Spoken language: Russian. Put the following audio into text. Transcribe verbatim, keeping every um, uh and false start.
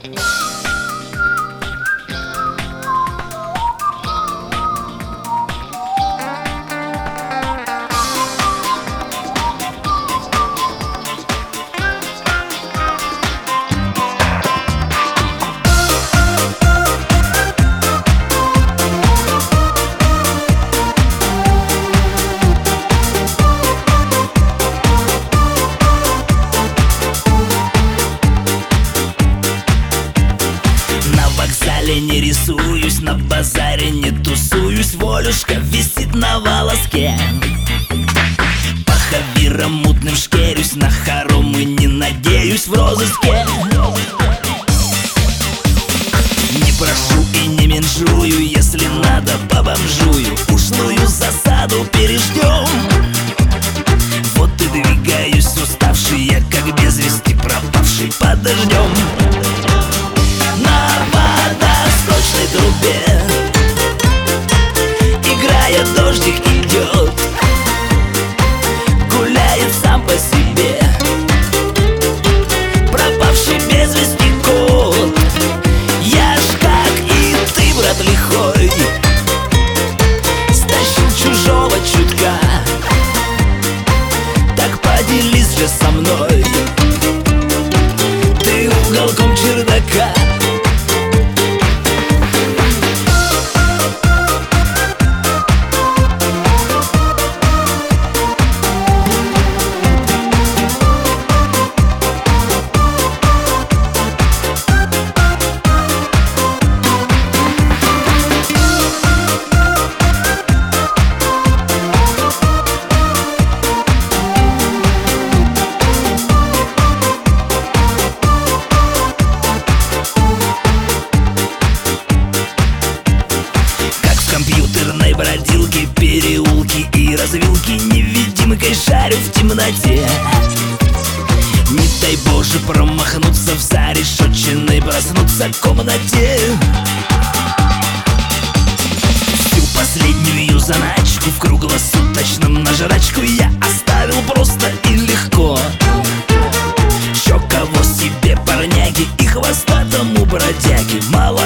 Не рисуюсь, на базаре не тусуюсь, Волюшка висит на волоске. По хавирам мутным шкерюсь, на хоромы не надеюсь, в розыске. Не прошу и не менжую, если надо побомжую, ушлую засаду переждем. Вот и двигаюсь уставший я, как без вести пропавший под дождем. На водосточной трубе, играя, дождик идет, гуляет сам по себе пропавший без вести кот. Я ж как и ты, брат лихой, стащил чужого чутка, так поделись же со мной ты уголком чердака. Компьютерной бродилки, переулки и развилки невидимкой шарю в темноте. Не дай Боже промахнуться в зарешетчиной, проснуться в комнате. Всю последнюю заначку в круглосуточном на жрачку я оставил просто и легко. Чё кого себе парняги и хвостатому бродяги мало